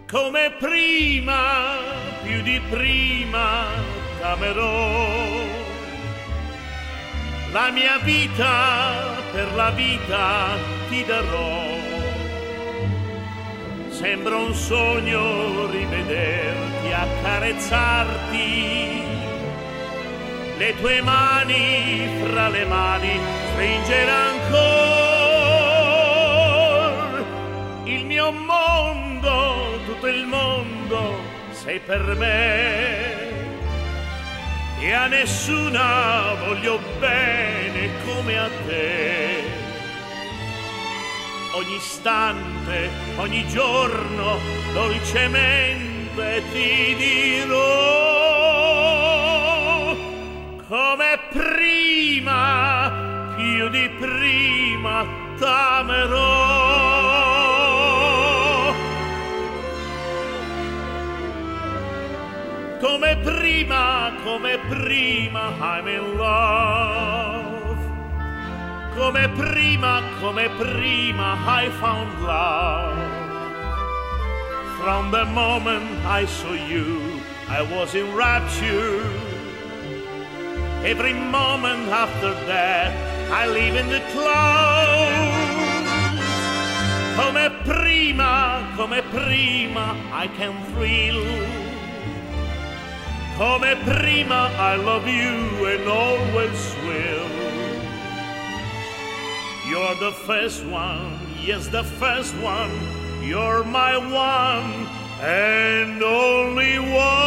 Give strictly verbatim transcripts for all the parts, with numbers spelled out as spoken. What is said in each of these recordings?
come prima, più di prima t'amerò. La mia vita per la vita ti darò. Sembra un sogno rivederti, accarezzarti, le tue mani fra le mani stringere ancora. Il mio mondo, tutto il mondo sei per me, e a nessuna voglio bene come a te. Ogni istante, ogni giorno, dolcemente ti dirò, come prima, più di prima t'amerò. Come prima, come prima, I'm in love. Come prima, come prima, I found love. From the moment I saw you, I was in rapture. Every moment after that, I live in the clouds. Come prima, come prima, I can thrill. Come prima, I love you and always will. You're the first one, yes, the first one. You're my one and only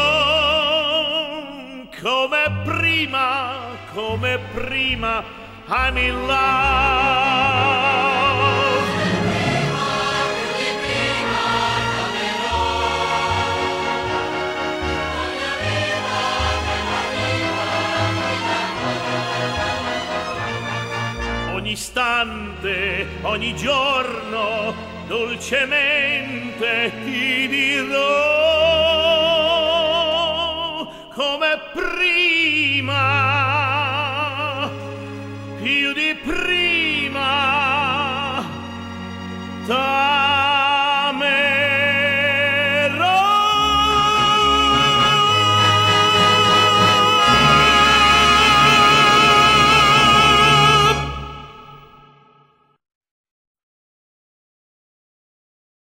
one. Come prima, come prima, I'm in love. Ogni istante, ogni giorno, dolcemente ti dirò, come prima.